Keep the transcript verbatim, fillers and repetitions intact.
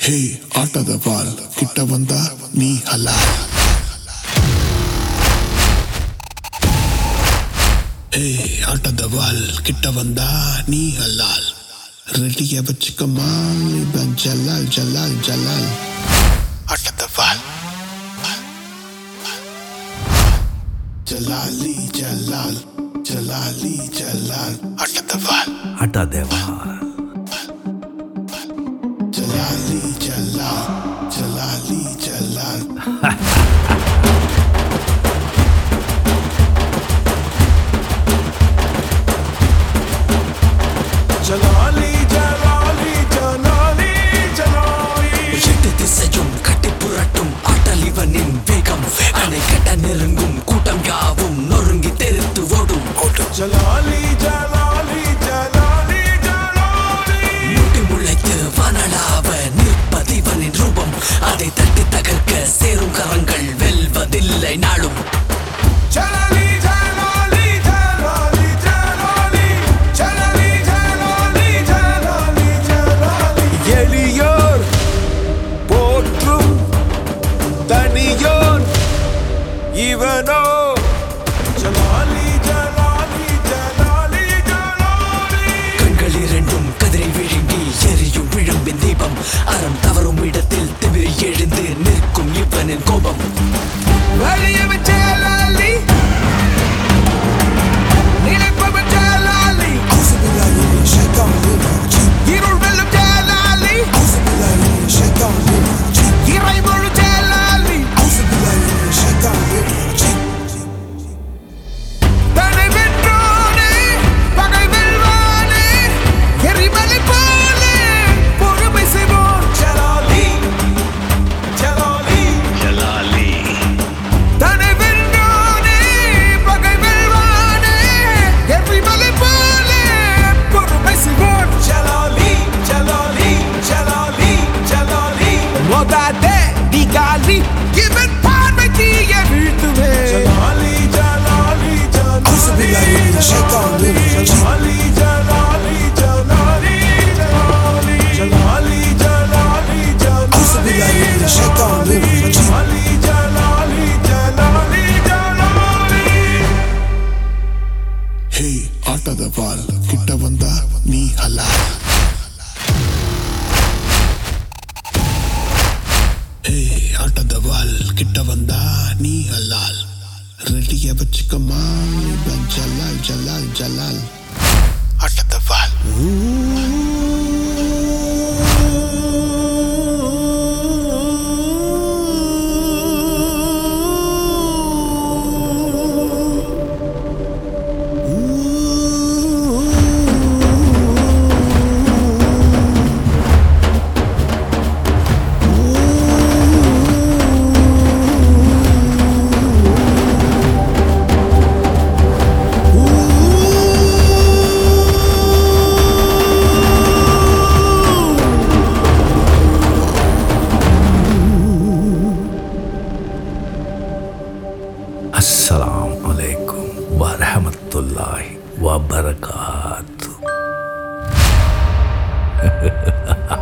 ஹே ஆட்டத பால் கிட்ட வந்தா நீ ஹலால். ஹே ஆட்டத பால் கிட்ட வந்தா நீ ஹலால். ரெடியா வச்சுக்கமா இவன் ஜலால் ஜலால் ஜலால். ஆட்டத பால் ஜலாலி ஜலால் ஜலாலி ஜலால். ஆட்டத பால் ஆட்டத பால் ஜலாலி ஜலால் ஜலாலி ஜலால். ஜலாலி ஜலாலி ஜலாலி ஜலாலி. எட்டு திசையும் கட்டி புரட்டும் ஆட்டல் இவனின் வேகம். அணை கட்ட நெருங்கும் கூட்டம் யாவும் நொறுங்கி தெரித்து ஓடும். ஜலாலி ஜலாலி ஜலாலி ஜலாலி. முட்டி முளைத்து வானளாவ நிற்பதிவனின் ரூபம். அதை தட்டி தகர்க்க சேரும் கரங்கள் வெல்வதில்லை நாளும். ஜலாலி ஜலாலி ஜலாலி ஜலாலி. ஜலாலி ஜலாலி ஜலாலி ஜலாலி. எளியோர் போற்றும் தனியோன் இவனோ. ஜலாலி ஜலாலி ஜலாலி ஜலாலி. கண்கள் இரண்டும் கதிரை விழுங்கி எரியும் விழும்பின் தீபம். அறம் தவறும் இடத்தில் திமிரி எழுந்து நிற்கும் இவனின் கோபம். வலியவன் ஜலாலி நினைப்பவன் ஜலாலி. இருள் வெல்லும் ஜலாலி இறைமுழு ஜலாலி. தன்னை வென்றோனே பகை வெல்வானே எரிமலை போலே பொறுமை செய்வோன். ஜலாலி ஜலாலி ஜலாலி தன்னை வென்றோனே பகை வெல்வானே எரிமலை போலே பொறுமை செய்வோன். ஜலாலி ஜலாலி ஜலாலி ஜலாலி. மோதாதே டிகாலி இவன் பார்வை தீய வீழ்த்துவே. ஜலாலி ஜலாலி ஜலாலி ஜலாலி. ஜலாலி ஜலாலி ஜலாலி ஜலாலி. ஜலாலி ஜலாலி ஜலாலி ஜலாலி. ஜலாலி ஜலாலி ஜலாலி ஜலாலி. ஹே ஆட்டத பால் கிட்ட வந்தா நீ ஹலால். ஹே ஆட்டத பால் கிட்ட வந்தா நீ ஹலால். ரெடியா வச்சுக்கமா இவன் ஜலால் ஜலால் ஜலால். ஆட்டத பால் அஸ்ஸலாமு அலைக்கும் வரஹ்மத்துல்லாஹி வபரகாத்து.